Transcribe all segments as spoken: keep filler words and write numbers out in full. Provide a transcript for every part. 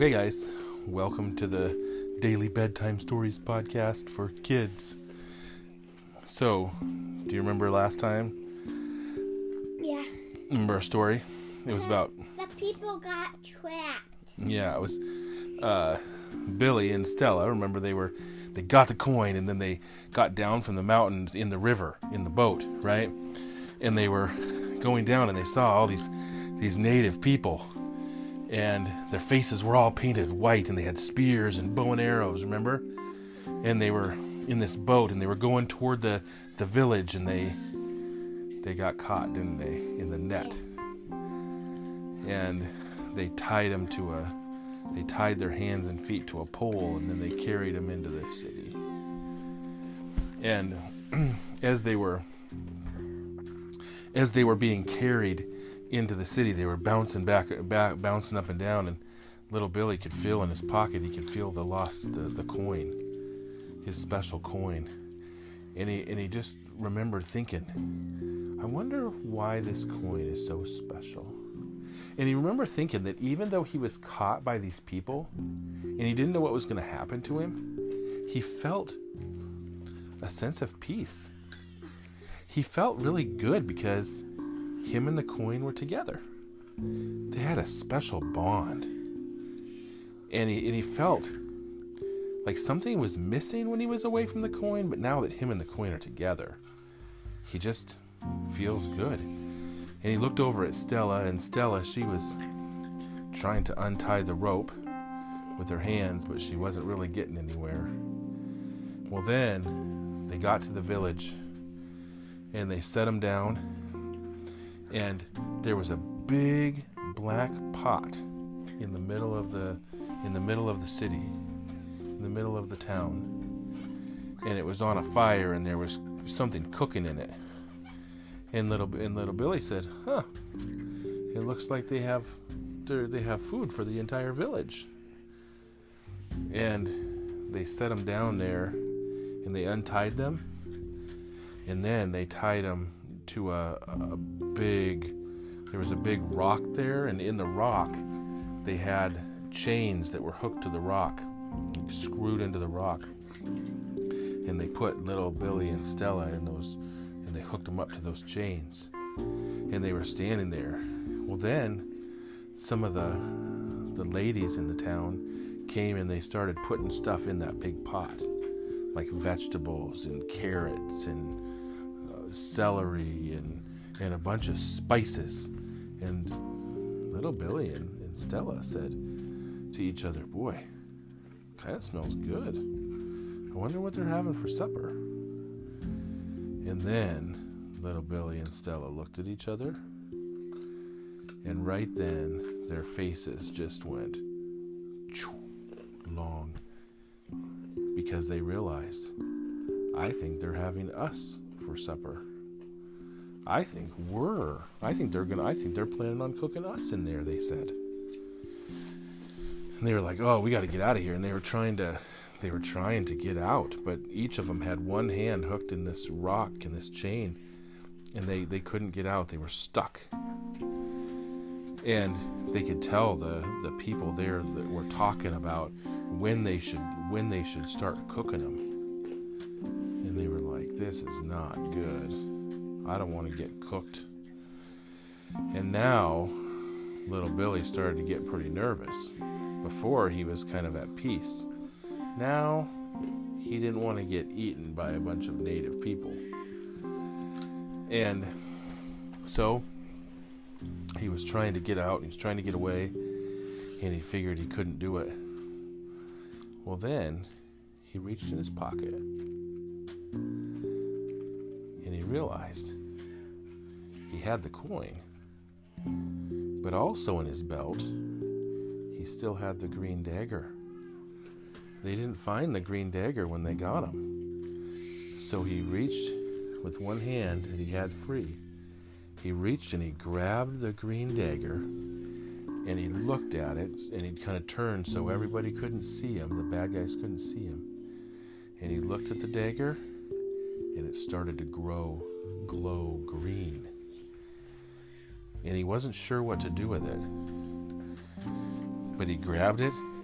Okay, guys, welcome to the Daily Bedtime Stories podcast for kids. So, do you remember last time? Yeah. Remember our story? It was the, about... The people got trapped. Yeah, it was uh, Billy and Stella. Remember, they were... They got the coin, and then they got down from the mountains in the river, in the boat, right? And they were going down, and they saw all these these native people. And their faces were all painted white, and they had spears and bow and arrows, remember? And they were in this boat, and they were going toward the, the village, and they they got caught, didn't they, in the net. And they tied them to a, they tied their hands and feet to a pole, and then they carried them into the city. And as they were, as they were being carried into the city, they were bouncing back, back, bouncing up and down, and little Billy could feel in his pocket, he could feel the lost, the, the coin, his special coin, and he and he just remembered thinking, I wonder why this coin is so special. And he remembered thinking that even though he was caught by these people, and he didn't know what was going to happen to him, he felt a sense of peace. He felt really good because him and the coin were together. They had a special bond. And he, and he felt like something was missing when he was away from the coin, but now that him and the coin are together, he just feels good. And he looked over at Stella, and Stella, she was trying to untie the rope with her hands, but she wasn't really getting anywhere. Well, then they got to the village, and they set him down, and there was a big black pot in the middle of the in the middle of the city, in the middle of the town, and it was on a fire, and there was something cooking in it. And little and little Billy said, "Huh, it looks like they have they have food for the entire village." And they set them down there, and they untied them, and then they tied them to a, a big, there was a big rock there, and in the rock they had chains that were hooked to the rock, screwed into the rock, and they put little Billy and Stella in those, and they hooked them up to those chains, and they were standing there. Well, then some of the the ladies in the town came, and they started putting stuff in that big pot, like vegetables and carrots and celery and and a bunch of spices. And little Billy and, and Stella said to each other, boy, kind of smells good. I wonder what they're having for supper. And then little Billy and Stella looked at each other, and right then their faces just went long, because they realized, I think they're having us for supper. I think we're I think they're gonna I think they're planning on cooking us in there, they said. And they were like, oh, we got to get out of here. And they were trying to they were trying to get out, but each of them had one hand hooked in this rock, in this chain, and they they couldn't get out. They were stuck. And they could tell the the people there that were talking about when they should when they should start cooking them. And they were like, this is not good. I don't want to get cooked. And now little Billy started to get pretty nervous. Before, he was kind of at peace. Now he didn't want to get eaten by a bunch of native people. And so he was trying to get out, and he was trying to get away, and he figured he couldn't do it. Well, then he reached in his pocket, and he realized he had the coin, but also in his belt he still had the green dagger. They didn't find the green dagger when they got him. So he reached with one hand that he had free. He reached and he grabbed the green dagger, and he looked at it, and he kind of turned so everybody couldn't see him, the bad guys couldn't see him. And he looked at the dagger, and it started to grow, glow green. And he wasn't sure what to do with it. But he grabbed it,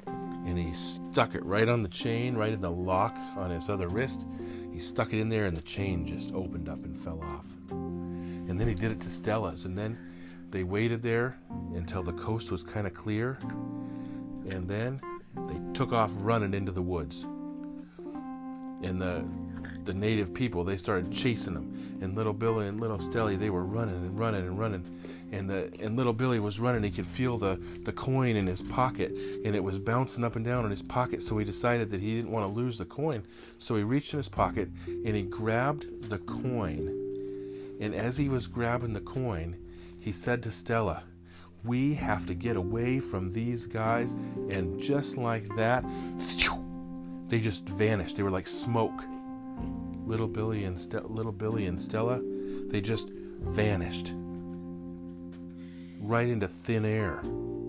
and he stuck it right on the chain, right in the lock on his other wrist. He stuck it in there, and the chain just opened up and fell off. And then he did it to Stella's, and then they waited there until the coast was kind of clear, and then they took off running into the woods. And the the native people, they started chasing them, and little Billy and little Stelly, they were running and running and running, and the and little Billy was running. He could feel the the coin in his pocket, and it was bouncing up and down in his pocket. So he decided that he didn't want to lose the coin, so he reached in his pocket and he grabbed the coin. And as he was grabbing the coin, he said to Stella, "We have to get away from these guys." And just like that, they just vanished. They were like smoke. Little Billy and Ste- little Billy and Stella, they just vanished right into thin air.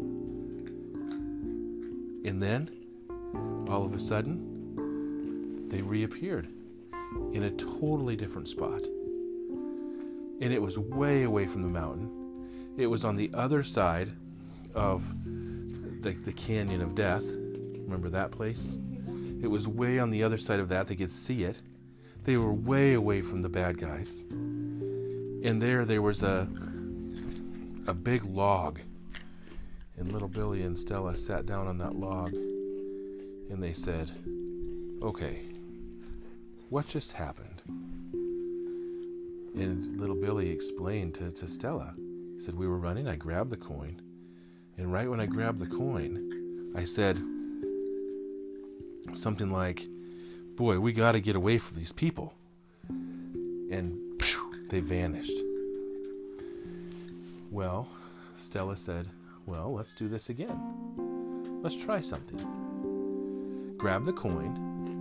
And then, all of a sudden, they reappeared in a totally different spot. And it was way away from the mountain. It was on the other side of the, the Canyon of Death. Remember that place? It was way on the other side of that. They could see it. They were way away from the bad guys. And there, there was a a big log. And little Billy and Stella sat down on that log. And they said, "Okay, what just happened?" And little Billy explained to, to Stella. He said, "We were running, I grabbed the coin. And right when I grabbed the coin, I said something like, 'Boy, we got to get away from these people.' And phew, they vanished." Well, Stella said, "Well, let's do this again. Let's try something. Grab the coin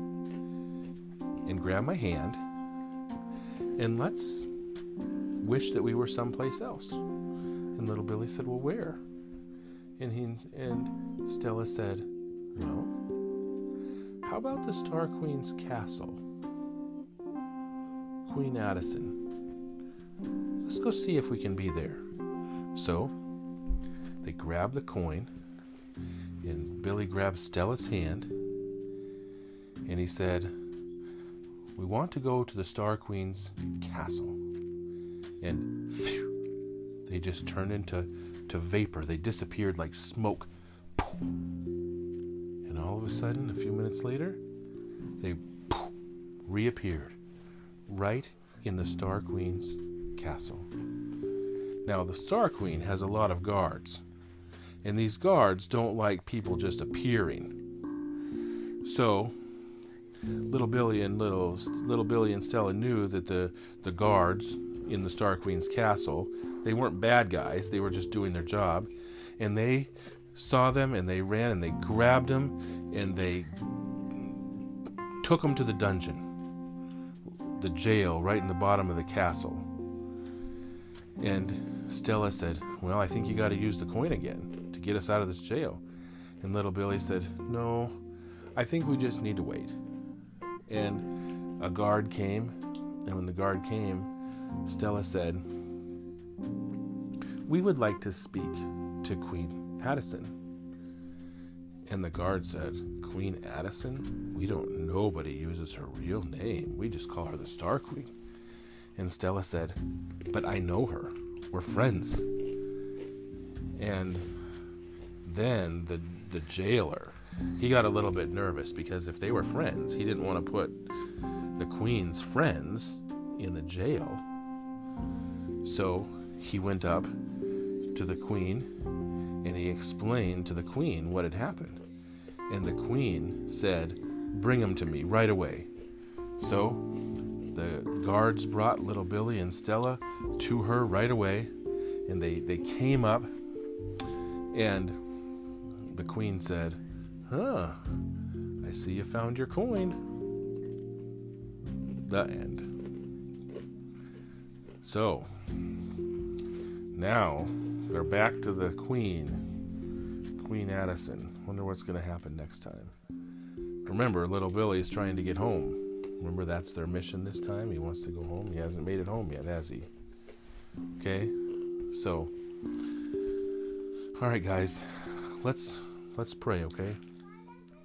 and grab my hand, and let's wish that we were someplace else." And little Billy said, "Well, where?" And he and Stella said, "Well, how about the Star Queen's castle? Queen Addison. Let's go see if we can be there." So they grabbed the coin, and Billy grabbed Stella's hand, and he said, "We want to go to the Star Queen's castle." And phew, they just turned into to vapor. They disappeared like smoke. And all of a sudden, a few minutes later, they reappeared right in the Star Queen's castle. Now, the Star Queen has a lot of guards, and these guards don't like people just appearing. So, little Billy and little little Billy and Stella knew that the the guards in the Star Queen's castle, they weren't bad guys. They were just doing their job, and they saw them, and they ran, and they grabbed them, and they took them to the dungeon, the jail right in the bottom of the castle. And Stella said, "Well, I think you got to use the coin again to get us out of this jail." And little Billy said, "No, I think we just need to wait." And a guard came, and when the guard came, Stella said, "We would like to speak to Queen Addison." And the guard said, "Queen Addison? We don't, nobody uses her real name. We just call her the Star Queen." And Stella said, "But I know her. We're friends." And then the the jailer, he got a little bit nervous, because if they were friends, he didn't want to put the Queen's friends in the jail. So he went up to the Queen, and he explained to the Queen what had happened. And the Queen said, "Bring him to me right away." So the guards brought little Billy and Stella to her right away, and they, they came up, and the Queen said, "Huh, I see you found your coin." The end. So, now they're back to the Queen, Queen Addison. Wonder what's going to happen next time. Remember, little Billy's trying to get home. Remember, that's their mission this time. He wants to go home. He hasn't made it home yet, has he? Okay, so, all right, guys, let's let's pray. Okay.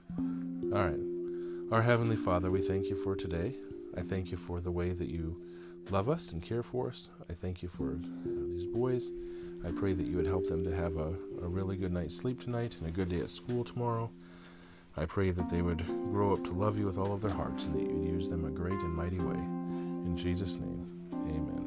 All right. Our Heavenly Father, we thank you for today. I thank you for the way that you love us and care for us. I thank you for uh, these boys. I pray that you would help them to have a, a really good night's sleep tonight and a good day at school tomorrow. I pray that they would grow up to love you with all of their hearts and that you would use them a great and mighty way. In Jesus' name, amen.